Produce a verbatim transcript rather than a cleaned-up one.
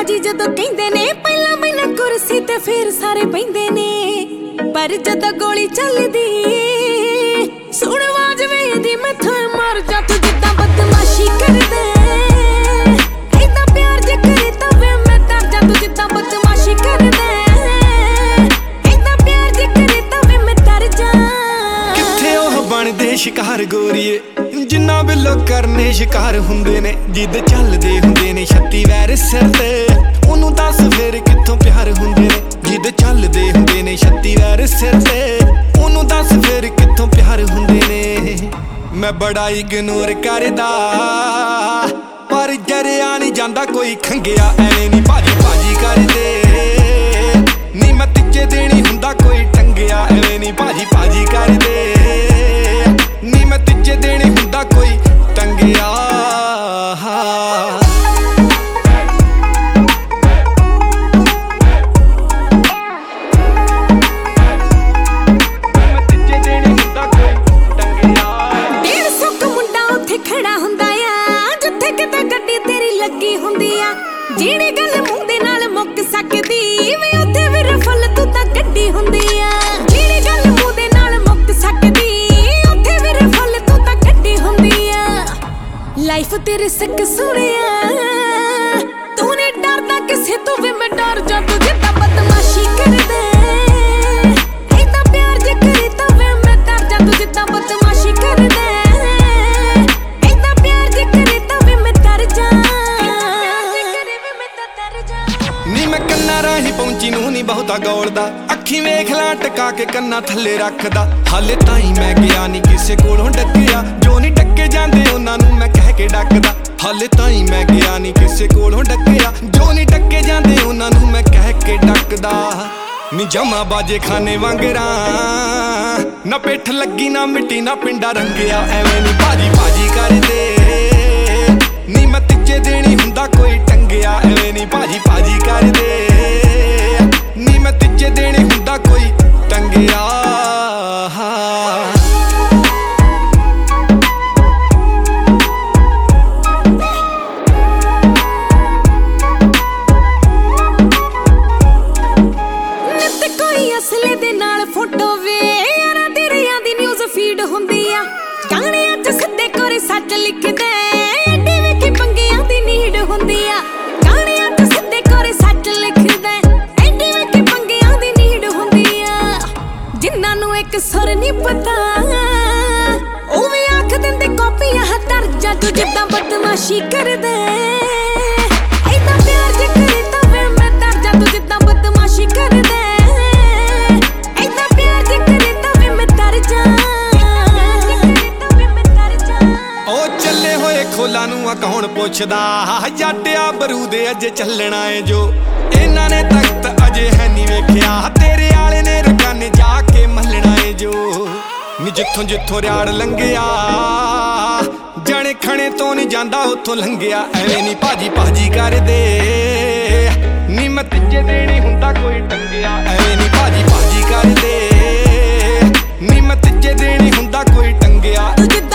भाजी जदों कहंदे ने पहला मैनूं कुर्सी ते फिर सारे बहिंदे ने, पर जदों गोली चलदी सुण आवाज वेदी मैथों मर जा तू जिद्दां बदमाशी करदे। ऐदा प्यार जे करे तां वे मैं तर जा तू जिद्दां बदमाशी करदे। ऐदा प्यार जे करे तां वे मैं तर जा। कित्थे ओह बनदे शिकार गोरीए जिन्ना बिलो करने शिकार हुंदे ने, जिद चलदे हुंदे ने छत्ती वैर सिर ते। ओनू दस फिर कित्थों प्यार हुंदे ने, जिद चलदे हुंदे ने छत्ती वैर सिर ते। ओनू दस फिर कित्थों प्यार हुंदे ने। मैं बड़ा इग्नोर करदा पर जरिया नहीं जांदा कोई खंगिया, ऐवें नी भाजी भाजी करदे नी मैं तिज्जे देनी हुंदा कोई टंगिया। ऐवें नी भाजी भाजी करदे नी मैं तिज्जे देनी हुंदा कोई टंगिया। डेढ़ सौ क मुंडा उत्थे खड़ा हुंदा आ जिथे किते गड्डी तेरी लगी हुंदी आ। जेड़ी गल मूंह दे नाल मुक सकदी वे उत्थे भी रफल तू तां गड्डी हुंदी आ। जेड़ी गल मूंह दे नाल मुक सकदी उत्थे भी रफल तू तां गड्डी हुंदी आ। लाइफ तेरे सिक सुणिया तू ने डरदा किसे तो वे मैं डर जा तू जिद्दां बदमाशी करदे। ऐदा प्यार जे करे तां वे मैं डर जा तू जिद्दां बदमाशी करदे। ऐदा प्यार जे करे तां वे मैं डर जा। नी मैं कन्ना राही पहुंची नूं नी बहुता गौलदा, अखी वेख ला टका के कन्ना थल्ले रखदा। हाले ताईं मैं गया नी किसे कोलों डकिया, जो नी डके जांदे उन्हां नूं मैं कह के डकदा। हाले ताईं मैं गया नी किसे कोलों डकिया, जो नी डके जांदे उन्हां नूं मैं कह के डकदा। नी जमा बाजे खाने वांगरा ना पिठ लगी ना मिट्टी ना पिंडा रंगिया। ऐवें नी भाजी भाजी करदे नी मैं तिज्जे देनी हुंदा कोई टंगिया। ऐवें नी भाजी भाजी करदे नी मैं तिज्जे देनी हुंदा कोई टंगिया। असले दे नाल फोटो वे यारां तेरियां दी न्यूज़ फीड हुंदी आ। गाणियां च सिद्धे कोरे सच लिखदे एडी वेखी पंगियां दी नीड हुंदी आ। गाणियां च सिद्धे कोरे सच लिखदे एडी वेखी पंगियां दी नीड हुंदी आ। जिन्हां नूं इक सुर नहीं पता ओह वी आख दिंदे कॉपीआं हतर जा तू जिद्दां बदमाशी करदे। ऐदा प्यार जे करे तां वे मैं डर जा तू जिद्दां बदमाशी करदे। खोला नूं आ कौन पुछदा जट्टिया बरूदे अजे चलना है जो। इन्हां ने तख्त अजे है नी वेखिया, तेरे आले ने रकाने जाके मलना है जो। नी जिथों जिथों रियाड़ लंघिया जने खणे तो नहीं जांदा उत्थों लंघिया। ऐवें नी भाजी भाजी करदे नी मैं तिज्जे देनी हुंदा कोई टंगिया। ऐवें नी भाजी भाजी करदे नी मैं तिज्जे देनी हुंदा कोई टंगिया।